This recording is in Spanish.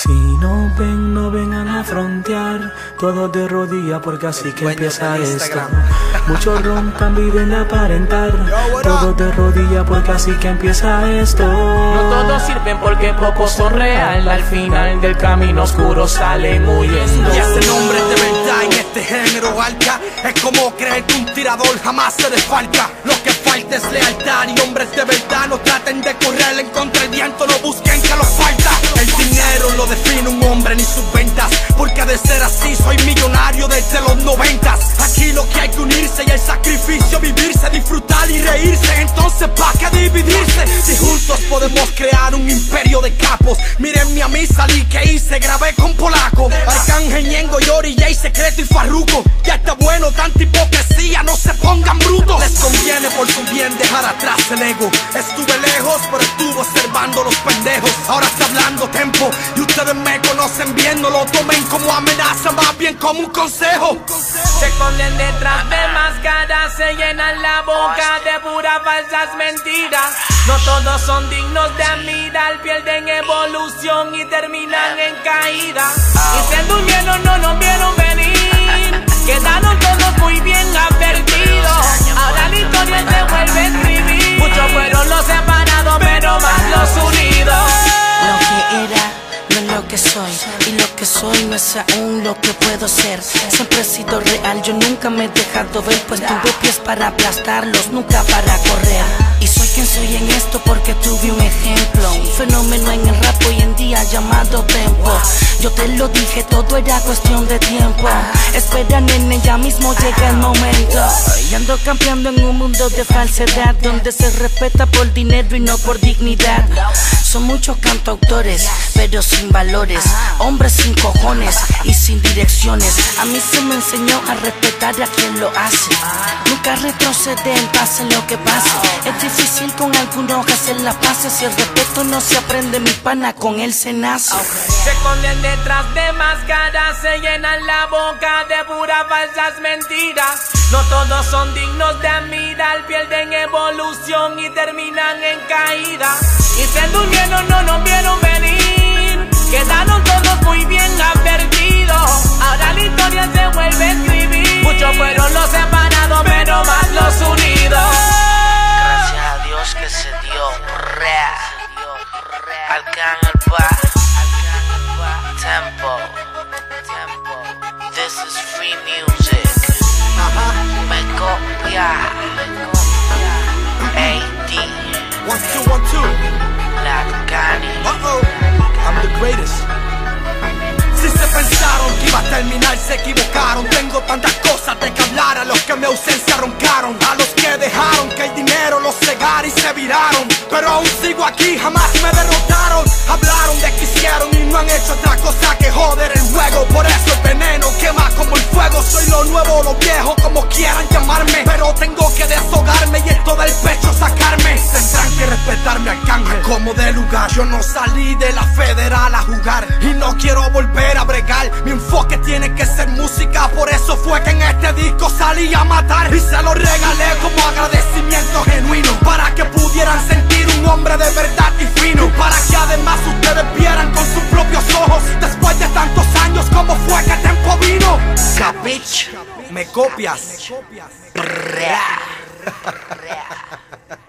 Si no ven, no vengan a frontear, todos de rodillas porque así que empieza esto. Muchos roncan, viven de aparentar, todos de rodillas porque así que empieza esto. No todos sirven porque pocos son real, al final del camino oscuro salen huyendo. Y ese nombre de verdad en este género alca es como creer que un tirador jamás se desfalca. Lo que falta es lealtad y hombres de verdad no traten de correr en contra del viento, no busquen que los falta. El dinero no define un hombre ni sus ventas, porque de ser así soy millonario desde los 90. Aquí lo que hay que unirse y el sacrificio vivirse, disfrutar y reírse, entonces ¿pa' qué dividirse? Si juntos podemos crear un imperio de capos. Mírenme a mí, salí que hice, grabé con Polaco, Arcángel, Ñengo, Yori, Jay, Secreto y Farruko. Ya está bueno, tanta hipocresía, no se pongan brutos. Les conviene por su bien dejar atrás el ego. Estuve lejos, pero estuve observando los pendejos. Ahora está hablando tempo y ustedes me conocen bien, no lo tomen como amenaza, más bien como un consejo. Se esconden detrás de máscaras, se llenan la boca de puras falsas mentiras. No todos son dignos de admirar, pierden evolución y terminan en caída. Y se durmieron, no nos vieron venir, quedaron todos muy bien advertidos. Ahora la historia se vuelve a escribir. Muchos fueron los separados, pero más los unidos. Lo que era no es lo que soy, y lo que soy no es aún lo que puedo ser. Siempre he sido real, yo nunca me he dejado ver, pues tuve pies para aplastarlos, nunca para correr. Y soy quien soy en esto porque tuve un ejemplo, un fenómeno en el rap hoy en día llamado tempo. Yo te lo dije, todo era cuestión de tiempo. Espera, nene, ya mismo llega el momento. Y ando campeando en un mundo de falsedad, donde se respeta por dinero y no por dignidad. Son muchos cantautores, pero sin valores, hombres sin cojones y sin direcciones. A mí se me enseñó a respetar a quien lo hace, nunca retroceder, pase lo que pase. Es difícil con algunos hacer las paces, si el respeto no se aprende, mi pana, con él se nace. Se esconden detrás de máscaras, se llenan la boca de puras falsas mentiras. No todos son dignos de admirar, pierden evolución y terminan en caída. Y se durmieron, no nos vieron venir, quedaron todos muy bien advertidos. Ahora la historia se vuelve a escribir. Muchos fueron los separados, pero más los unidos. Gracias a Dios que se dio Arcángel pa' Tempo. This is free music. Me copia AD 1, 2, 1, 2. Latcani. I'm the greatest. Si se pensaron que iba a terminar, se equivocaron. Tengo tantas cosas de que hablar, a los que mi ausencia roncaron, a los que dejaron que el dinero los cegara y se viraron. Pero aún sigo aquí, jamás me derrotaron. Hablaron de que hicieron y no han hecho otra cosa que joder el juego. Por eso el veneno quema como el fuego. Soy lo nuevo o lo viejo, como quieran llamarme, pero tengo que deshogarme y esto del pecho sacarme. Tendrán que respetarme, Arcángel, como de lugar. Yo no salí de la federal a jugar y no quiero volver a bregar. Mi enfoque tiene que ser música, por eso fue que en este disco salí a matar. Y se lo regalé como agradecimiento genuino, para que pudieran sentir un hombre de verdad y fino, para que además ustedes vieran con sus propios ojos, después de tantos años, cómo fue que Tempo vino. ¿Capich? ¿Me copias?